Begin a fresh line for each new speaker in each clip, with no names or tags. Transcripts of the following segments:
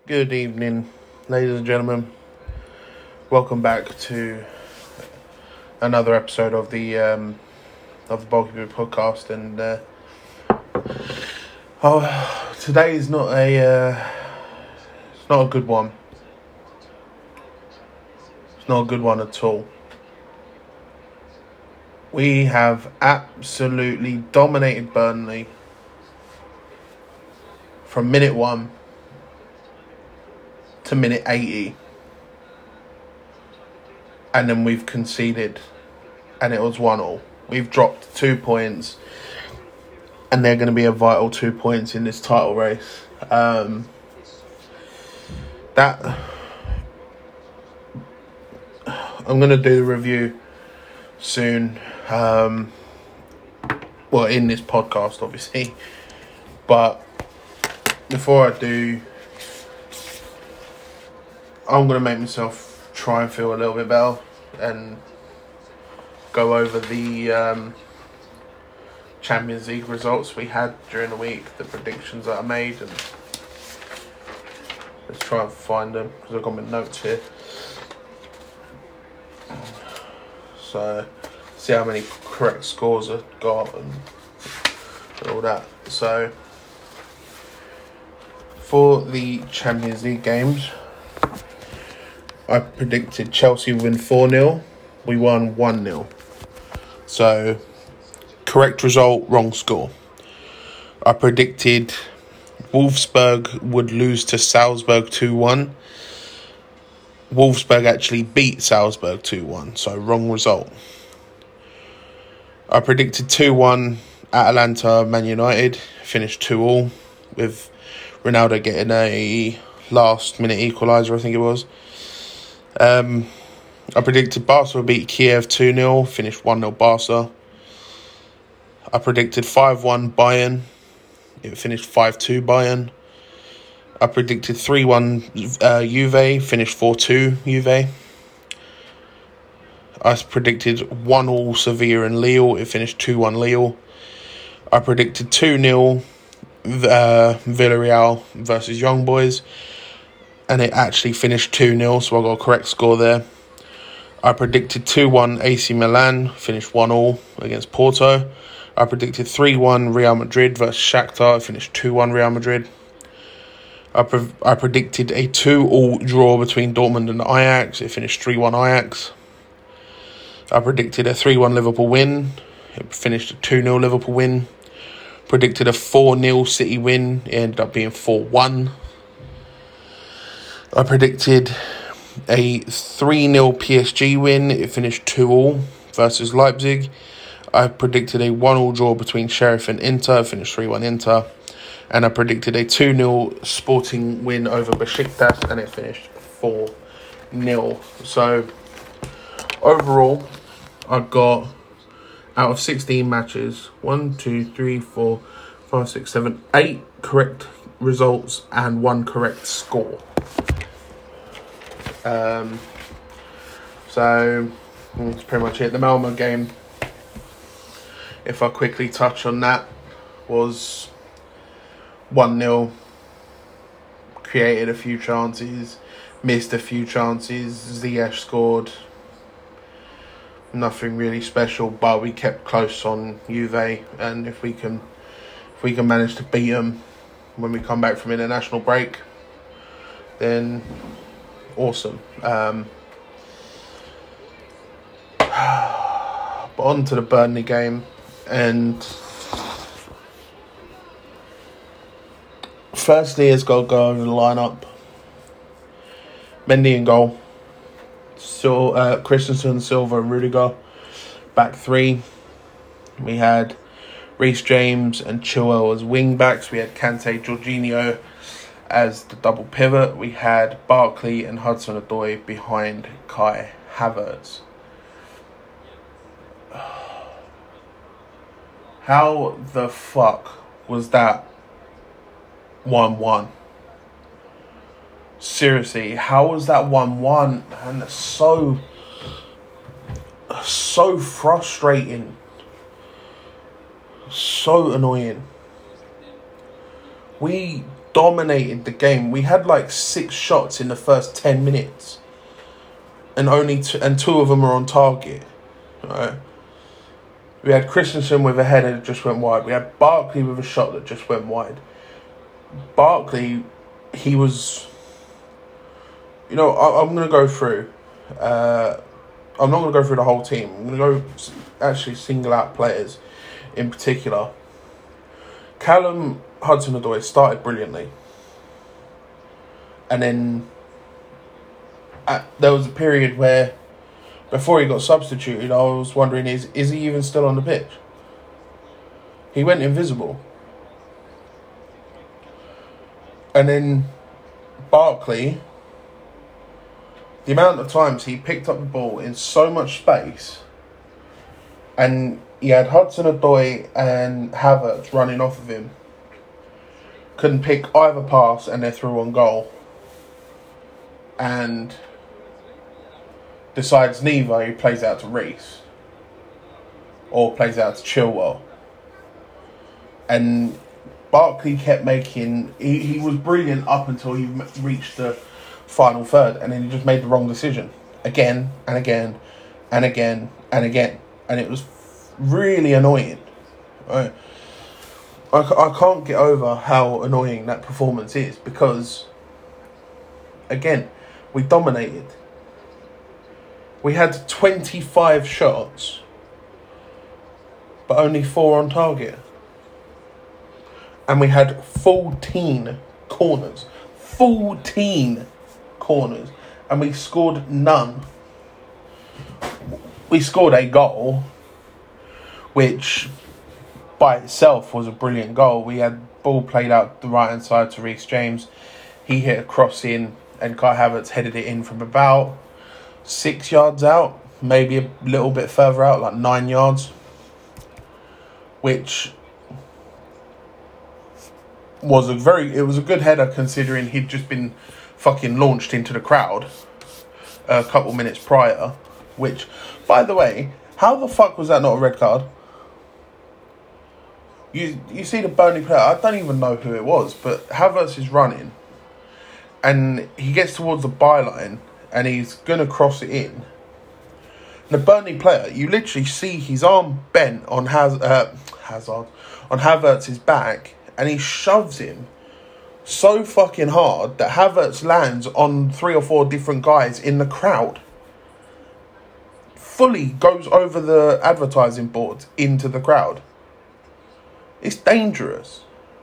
Good evening, ladies and gentlemen. Welcome back to another episode of the Bulky Boy podcast. And today is not it's not a good one. It's not a good one at all. We have absolutely dominated Burnley from minute 1 to minute 80. And then we've conceded, and it was 1-1. We've dropped 2 points, and they're going to be a vital 2 points in this title race. I'm going to do the review soon. In this podcast, obviously. But before I do, I'm going to make myself try and feel a little bit better and go over the Champions League results we had during the week, the predictions that I made, and let's try and find them because I've got my notes here. So, see how many correct scores I've got and all that. So, for the Champions League games, I predicted Chelsea win 4-0. We won 1-0. So, correct result, wrong score. I predicted Wolfsburg would lose to Salzburg 2-1. Wolfsburg actually beat Salzburg 2-1, so wrong result. I predicted 2-1 Atalanta Man United, finished 2-2 with Ronaldo getting a last minute equaliser, I think it was. I predicted Barca would beat Kiev 2-0, finished 1-0 Barca. I predicted 5-1 Bayern, it finished 5-2 Bayern. I predicted 3-1 Juve, finished 4-2 Juve. I predicted 1-1 Sevilla and Lille, it finished 2-1 Lille. I predicted 2-0 Villarreal versus Young Boys, and it actually finished 2-0, so I got a correct score there. I predicted 2-1 AC Milan, finished 1-1 against Porto. I predicted 3-1 Real Madrid versus Shakhtar, finished 2-1 Real Madrid. I predicted a 2-2 draw between Dortmund and Ajax, it finished 3-1 Ajax. I predicted a 3-1 Liverpool win, it finished a 2-0 Liverpool win. Predicted a 4-0 City win, it ended up being 4-1. I predicted a 3-0 PSG win. It finished 2-2 versus Leipzig. I predicted a 1-1 draw between Sheriff and Inter. It finished 3-1 Inter. And I predicted a 2-0 Sporting win over Besiktas, and it finished 4-0. So, overall, I got, out of 16 matches, 8 correct results and 1 correct score. So that's pretty much it. The Malmo game, if I quickly touch on that, was 1-0. Created a few chances, missed a few chances. Ziyech scored. Nothing really special, but we kept close on Juve, and if we can manage to beat them when we come back from international break, then awesome. But on to the Burnley game, and firstly, let's go over the lineup. Mendy in goal. Christensen, Silva, and Rudiger. Back three. We had Reece James and Chilwell as wing backs. We had Kante, Jorginho as the double pivot. We had Barkley and Hudson-Odoi behind Kai Havertz. How the fuck was that 1-1? Seriously, how was that 1-1? And it's so frustrating. So annoying. We dominated the game. We had like 6 shots in the first 10 minutes. And two of them were on target. Right? We had Christensen with a header that just went wide. We had Barkley with a shot that just went wide. Barkley, he was... You know, I'm going to go through... I'm not going to go through the whole team. I'm going to go actually single out players in particular. Callum Hudson-Odoi started brilliantly. And then there was a period where, before he got substituted, I was wondering, is he even still on the pitch? He went invisible. And then Barkley, the amount of times he picked up the ball in so much space, and he had Hudson-Odoi and Havertz running off of him, couldn't pick either pass, and they're through on goal. And decides neither, he plays out to Reece. Or plays out to Chilwell. And Barkley kept making... He was brilliant up until he reached the final third, and then he just made the wrong decision. Again, and again, and again, and again. And it was really annoying. Right? I can't get over how annoying that performance is, because, again, we dominated. We had 25 shots, but only 4 on target. And we had 14 corners. 14 corners. And we scored none. We scored a goal, which by itself was a brilliant goal. We had ball played out the right hand side to Reece James. He hit a cross in, and Kai Havertz headed it in from about 6 yards out, maybe a little bit further out, like 9 yards, which was it was a good header, considering he'd just been fucking launched into the crowd a couple minutes prior. Which, by the way, how the fuck was that not a red card? You see the Burnley player, I don't even know who it was, but Havertz is running, and he gets towards the byline, and he's going to cross it in. The Burnley player, you literally see his arm bent on on Havertz's back, and he shoves him so fucking hard that Havertz lands on 3 or 4 different guys in the crowd. Fully goes over the advertising board into the crowd. It's dangerous.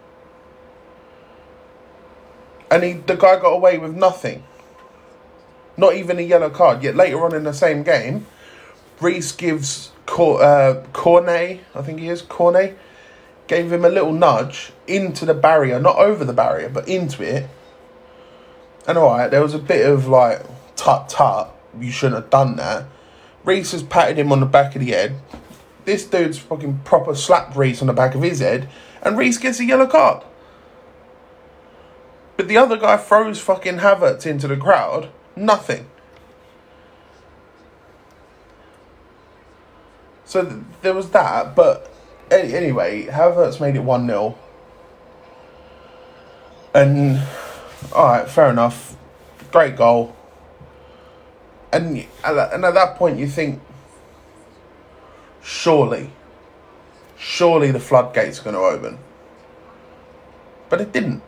And the guy got away with nothing. Not even a yellow card. Yet later on in the same game, Reece gives Cornet, I think he is, Cornet, gave him a little nudge into the barrier. Not over the barrier, but into it. And alright, there was a bit of like, tut, you shouldn't have done that. Reece has patted him on the back of the head. This dude's fucking proper slapped Reece on the back of his head, and Reece gets a yellow card. But the other guy throws fucking Havertz into the crowd. Nothing. So there was that, but anyway, Havertz made it 1-0. And, alright, fair enough. Great goal. And at that point you think, surely the floodgates are going to open. But it didn't.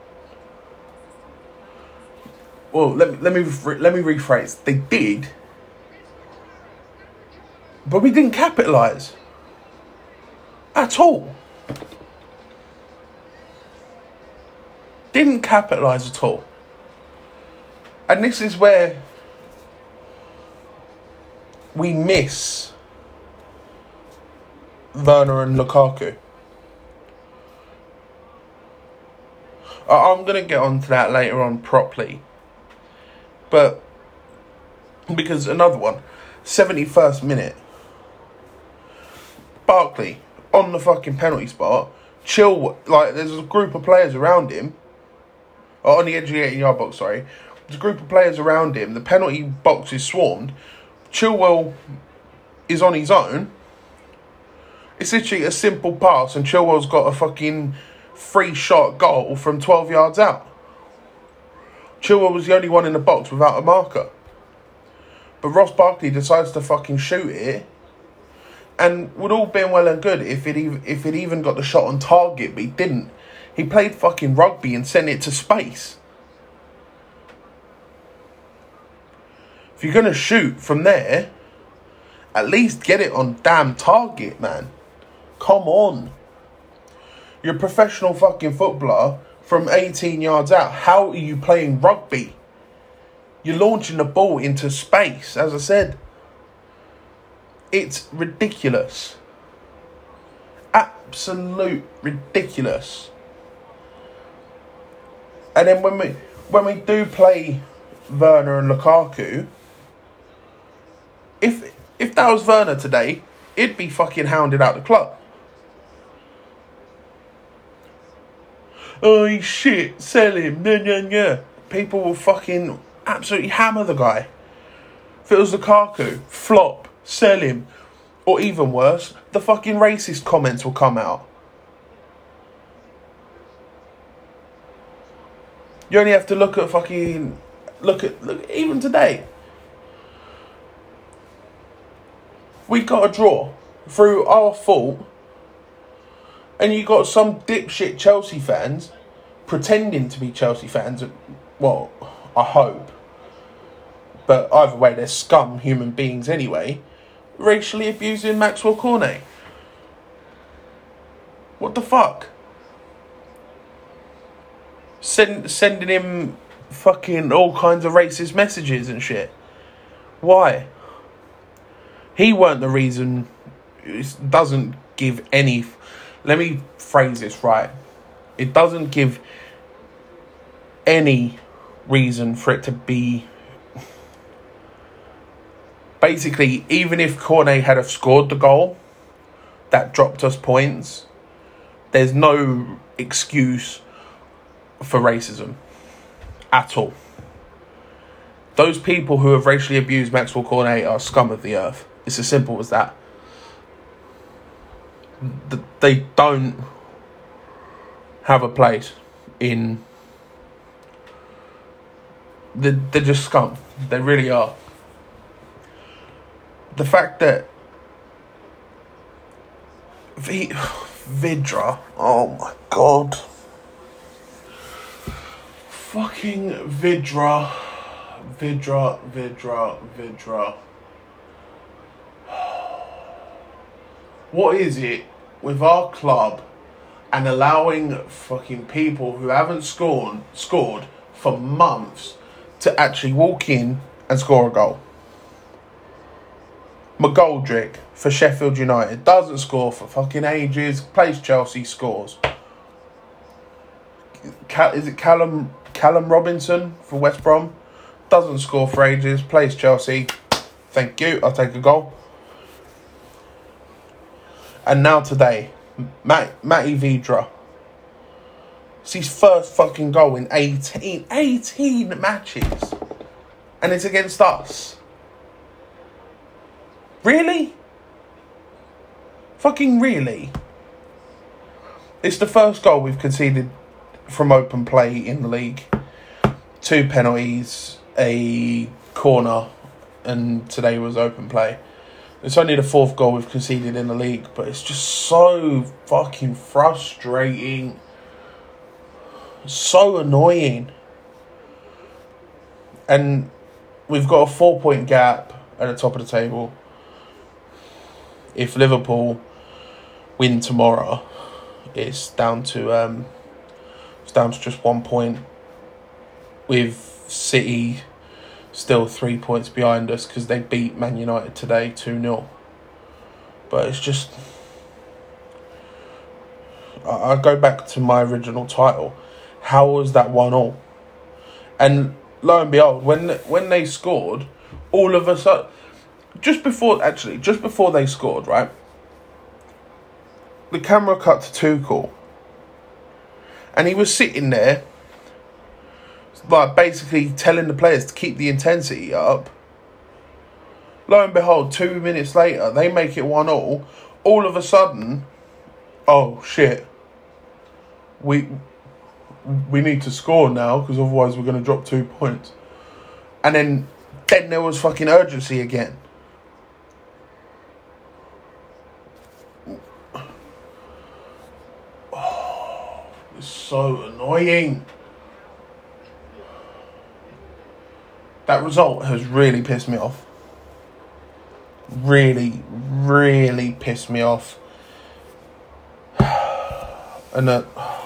Well, let me rephrase. They did, but we didn't capitalise at all. Didn't capitalise at all. And this is where we miss Werner and Lukaku. I'm going to get onto that later on properly. But, because another one, 71st minute, Barkley on the fucking penalty spot, there's a group of players around him, on the edge of the 18-yard box, sorry. There's a group of players around him, the penalty box is swarmed, Chilwell is on his own. It's literally a simple pass, and Chilwell's got a fucking free shot goal from 12 yards out. Chilwell was the only one in the box without a marker. But Ross Barkley decides to fucking shoot it, and would all been well and good if it even got the shot on target, but he didn't. He played fucking rugby and sent it to space. If you're going to shoot from there, at least get it on damn target, man. Come on. You're a professional fucking footballer from 18 yards out. How are you playing rugby? You're launching the ball into space, as I said. It's ridiculous. Absolute ridiculous. And then when we do play Werner and Lukaku, if that was Werner today, it'd be fucking hounded out the club. Oh, he's shit, sell him, yeah. People will fucking absolutely hammer the guy. If it was Lukaku, flop, sell him. Or even worse, the fucking racist comments will come out. You only have to look even today. We got a draw through our fault, and you got some dipshit Chelsea fans pretending to be Chelsea fans. Well, I hope. But either way, they're scum human beings anyway. Racially abusing Maxwell Cornet. What the fuck? Sending him fucking all kinds of racist messages and shit. Why? He weren't the reason. It doesn't give any... Let me phrase this right. It doesn't give any reason for it to be... Basically, even if Cornet had have scored the goal that dropped us points, there's no excuse for racism at all. Those people who have racially abused Maxwell Cornet are scum of the earth. It's as simple as that. They don't have a place in... They're just scum. They really are. The fact that Vydra, oh my god. Fucking Vydra. What is it with our club and allowing fucking people who haven't scored for months to actually walk in and score a goal? McGoldrick for Sheffield United doesn't score for fucking ages, plays Chelsea, scores. Is it Callum Robinson for West Brom? Doesn't score for ages, plays Chelsea. Thank you, I'll take a goal. And now today, Matty Vydra. It's his first fucking goal in 18 matches. And it's against us. Really? Fucking really? It's the first goal we've conceded from open play in the league. 2 penalties, a corner, and today was open play. It's only the 4th goal we've conceded in the league, but it's just so fucking frustrating. So annoying. And we've got a 4-point gap at the top of the table. If Liverpool win tomorrow, it's down to just 1 point, with City still 3 points behind us because they beat Man United today 2-0. But it's just... I go back to my original title. How was that 1-1? And lo and behold, when they scored, all of a sudden... Just before they scored, right? The camera cut to Tuchel. And he was sitting there, like, basically telling the players to keep the intensity up. Lo and behold, 2 minutes later, they make it 1-1. All of a sudden, oh shit, we need to score now because otherwise we're going to drop 2 points. And then there was fucking urgency again. Oh, it's so annoying. That result has really pissed me off. Really, really pissed me off. And I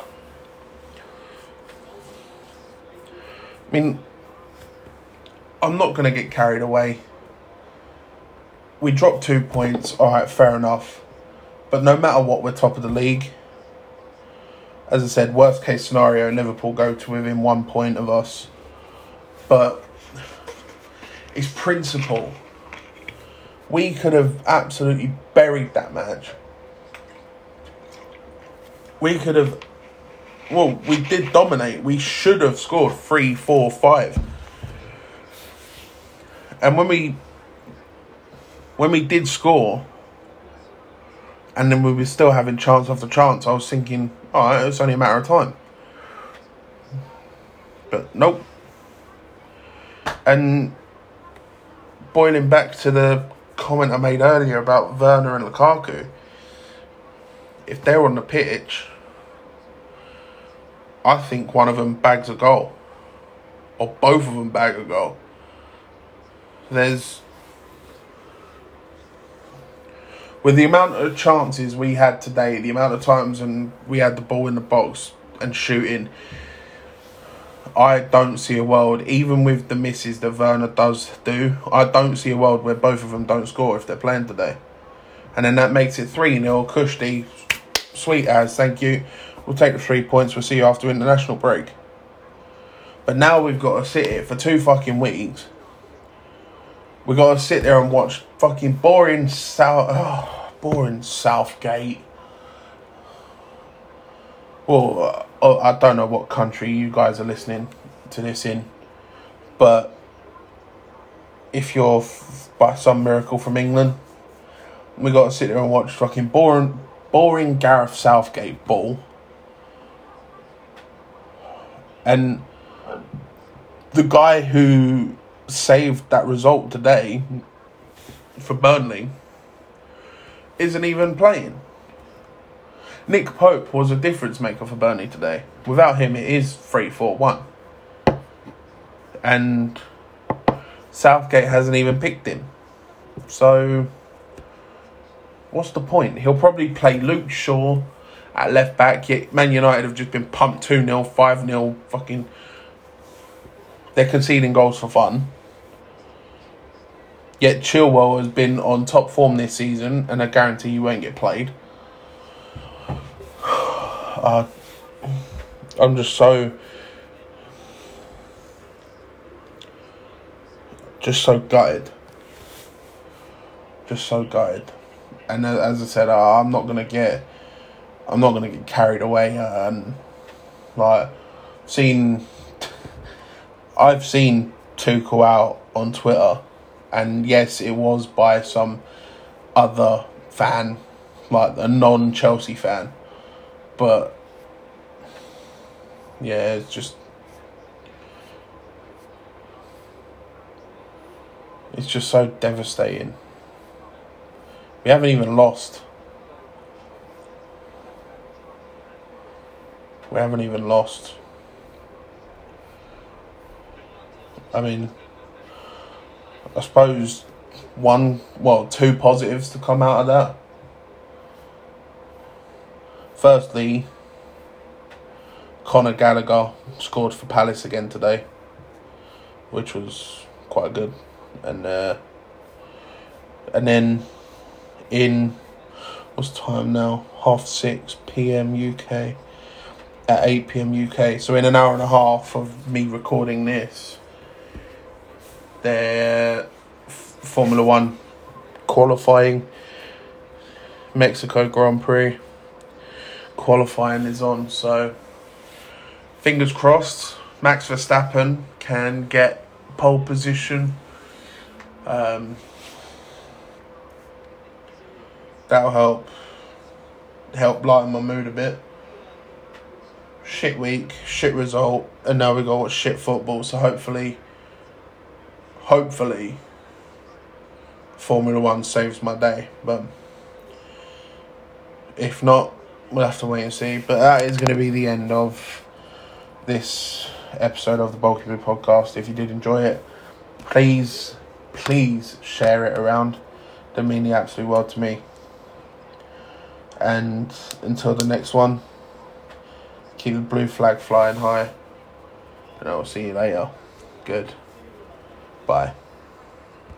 mean, I'm not going to get carried away. We dropped 2 points. All right, fair enough. But no matter what, we're top of the league. As I said, worst case scenario, Liverpool go to within 1 point of us. But it's principle. We could have absolutely buried that match. We could have... Well, we did dominate. We should have scored 3, 4, 5. And when we did score, and then we were still having chance after chance, I was thinking, all right, it's only a matter of time. But nope. And boiling back to the comment I made earlier about Werner and Lukaku, if they're on the pitch, I think one of them bags a goal. Or both of them bag a goal. With the amount of chances we had today, the amount of times when we had the ball in the box and shooting, I don't see a world, even with the misses that Werner does do, I don't see a world where both of them don't score if they're playing today. And then that makes it 3-0. Kushti, sweet as, thank you. We'll take the 3 points. We'll see you after international break. But now we've got to sit here for 2 fucking weeks. We've got to sit there and watch fucking boring Southgate. Well, I don't know what country you guys are listening to this in, but if you're by some miracle from England, we got to sit there and watch fucking boring Gareth Southgate ball. And the guy who saved that result today for Burnley isn't even playing. Nick Pope was a difference maker for Burnley today. Without him, it is 3-4-1. And Southgate hasn't even picked him. So, what's the point? He'll probably play Luke Shaw at left back. Yet Man United have just been pumped 2-0, 5-0. Fucking, they're conceding goals for fun. Yet Chilwell has been on top form this season, and I guarantee you won't get played. I'm just so gutted. Just so gutted. And as I said, I'm not gonna get carried away. And like, I've seen Tuchel out on Twitter, and yes, it was by some other fan, like a non-Chelsea fan. But yeah, it's just so devastating. We haven't even lost. I mean, I suppose two positives to come out of that. Firstly, Conor Gallagher scored for Palace again today, which was quite good. And then in, what's the time now? 6:30 PM UK, at 8 PM UK. So in an hour and a half of me recording this, their Formula 1 qualifying, Mexico Grand Prix qualifying is on. So fingers crossed, Max Verstappen can get pole position. That'll help lighten my mood a bit. shit week, shit result, and now we got shit football. So hopefully, Formula One saves my day. But if not, we'll have to wait and see. But that is going to be the end of this episode of the Bulky Bit Podcast. If you did enjoy it, please share it around. They mean the absolute world to me. And until the next one, keep the blue flag flying high. And I will see you later. Good. Bye.